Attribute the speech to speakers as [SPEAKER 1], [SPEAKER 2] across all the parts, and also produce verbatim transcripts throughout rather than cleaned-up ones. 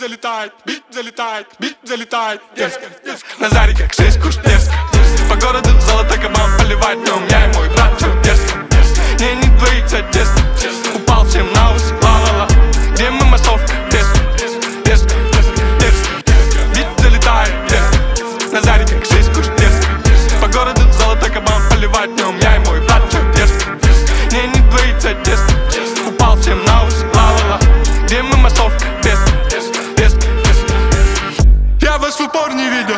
[SPEAKER 1] залетает, бит залетает, бит залетает, дерзко, дерзко. На заре как шишку дерзко. По городу золотой кабан поливать днем. Я и мой брат, чё дерзко, дерзко. Не, не двоится дерзко. Упал всем на ус, ла-ла-ла. Где мы массовка, дерзко, дерзко, дерзко. Бит залетает, дерзко. На заре как шишку дерзко. По городу золотой кабан поливать днем. Я и мой брат, чё дерзко, дерзко. Не, не двоится дерзко. Упал всем на ус, ла-ла-ла. Где мы массовка, дерзко, дерзко, дерзко. Я вас в упор не видел.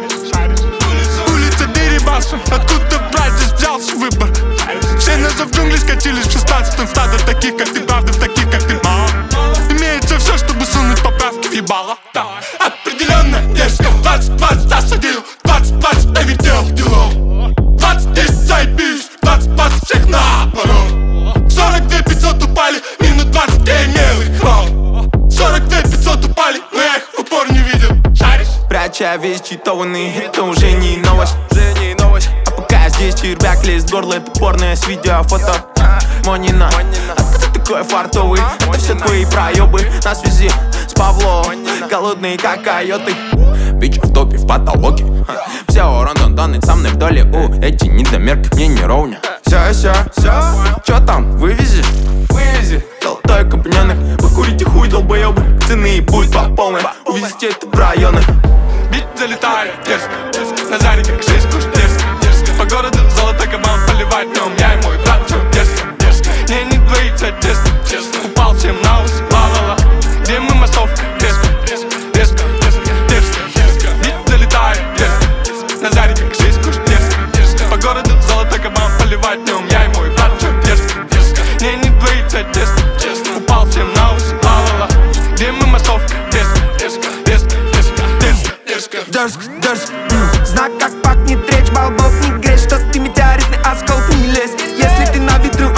[SPEAKER 1] Улица Дерибасу, откуда брать, здесь взялся выбор. Все назад в джунгли скатились в шестнадцатом. Стадо таких, как ты, правда, в таких, как ты, мало. Имеется все, чтобы сунуть поправки в ебало. Да, определенно дерзко. Двадцать, двадцать осадил, двадцать, двадцать навертел делов. Двадцать десять заебись, двадцать, двадцать всех наоборот. Сорок две пятьсот упали, минут двадцать я имел их ролл. Сорок две пятьсот упали, но я их в упор не видел. Шаришь?
[SPEAKER 2] Пряча весь читованный, это уже не новость, уже не новость. А пока я здесь, червяк лезет в горло, это порное с видео, фото. Монина, откуда такой фартовый? Это все твои проебы на связи с Павло. Голодные как койоты. Бич в топе, в потолоке. Все урон донный со мной в доле. У, эти недомерки мне не ровня. Все, все, все. Че там, вывези? Вывези. Золотой компаньонок. Вы курите хуй, долбоебы. Цены будет по полной. Увезите это в районы.
[SPEAKER 1] Бит залетает, дерзко, дерзко. На заре как шишку дерзко, дерзко. По городу золотой кабан поливать днем. Я и мой брат, чё дерзко, дерзко. Не, не двоится дерзко, дерзко. Упал всем на ус, ла-ла-ла. Где мы массовка, дерзко, дерзко, дерзко, дерзко, дерзко. Бит залетает, дерзко. На заре как шишку дерзко, дерзко. По городу золотой кабан поливать днем. Я и мой брат, чё дерзко, дерзко. Не, не двоится дерзко, дерзко. Упал всем на ус, ла-ла-ла. Где мы массовка, дерзко, дерзко, дерзко, дерзко, дерзко, дерзко.
[SPEAKER 2] Дерзко, дерзко. Знак как пахнет речь, балбов не грязь. Что ты метеоритный осколк, не лезь. Если ты на ветру,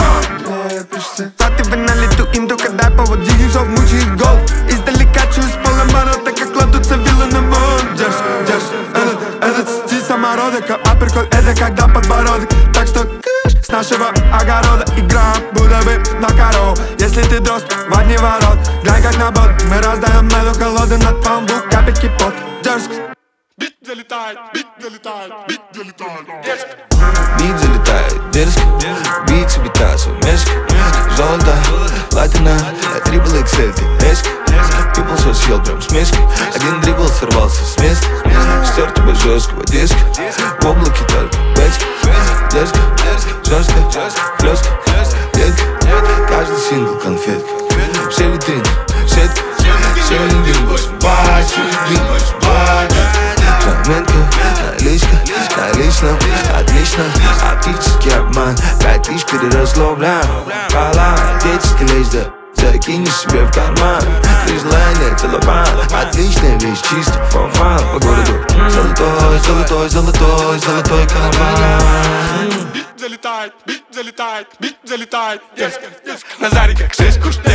[SPEAKER 2] то ты бы на лету. Инду, когда по воде юзов мучает гол. Издалека чую с полоборота, как кладутся виллы на мон. Дерзко, дерзко. Этот, этот стиль самородок, апперкот, это когда подбородок. Так что кыш с нашего огорода. Играем, будто бы на корову. Если ты дрозд, в одни ворот. Глянь как на бот, мы раздаем меду, колоды над памбук, капельки пот. Дерзко.
[SPEAKER 1] Бит залетает, бит залетает, бит залетает, дерзко.
[SPEAKER 3] Бит залетает, дерзко. Бит себе тассу, мешка. Золото, платина, трипл икс эль, резко. People все съел прям с мешкой. Один дрибл сорвался с места. Стер тебя жесткого диска. В облаке только бэчка. Дерзко, жестко, хлестко, детка. Каждый сингл конфетка. Все витрины, сетка. Сегодня день восемь бат, сегодня день восемь бат. Заметка, наличка, налично, отлично. Оптический обман, пять тысяч переросло в лям. Пала, отеческий лечь, да закинь себе в карман. Три желания, целлофан. Отличная вещь, чисто фан-фан. По городу золотой, золотой, золотой, золотой карман.
[SPEAKER 1] Бит залетает, бит залетает, бит залетает, дерзко, дерзко. На заре как шишку